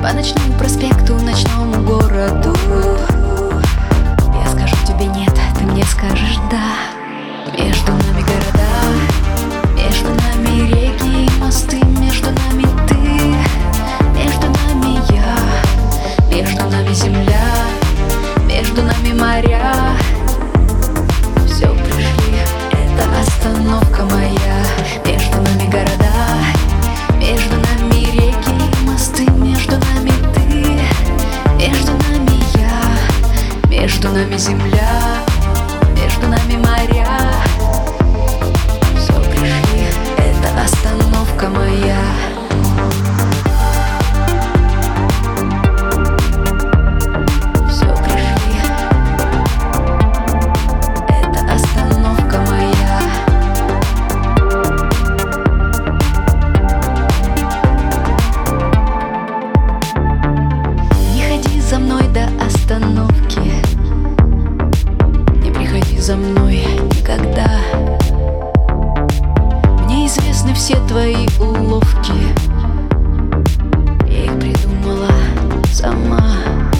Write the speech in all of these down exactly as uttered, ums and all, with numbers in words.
По ночному проспекту, ночному городу. Я скажу тебе нет, ты мне скажешь да. Между нами города, между нами реки и мосты, между нами ты, между нами я, между нами земля, между нами моря. Все пришли, это остановка моя. Между нами города, между нами реки и мосты, между нами ты, между нами я, между нами земля, между нами моря. Все пришли, это остановка моя. За мной до остановки, не приходи за мной никогда. Мне известны все твои уловки, я их придумала сама.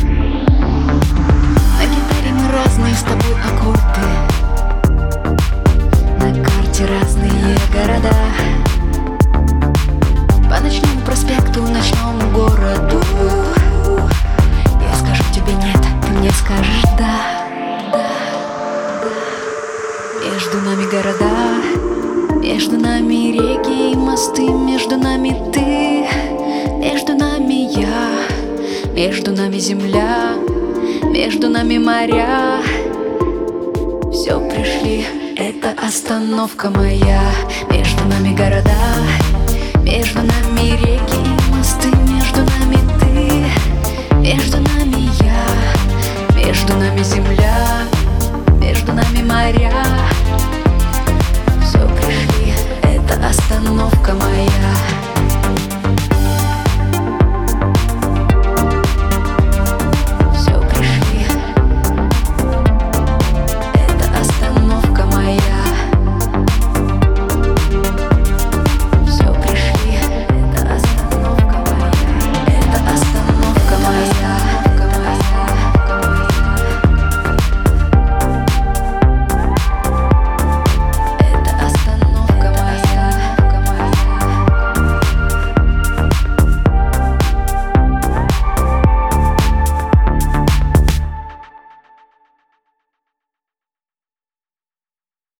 На гитаре мы разные с тобой аккорды, на карте разные города. По ночному проспекту, ночному городу. Мне скажешь да, да, да. Между нами города, между нами реки и мосты, между нами ты, между нами я, между нами земля, между нами моря. Все пришли, это остановка моя. Между нами города, между нами реки и мосты.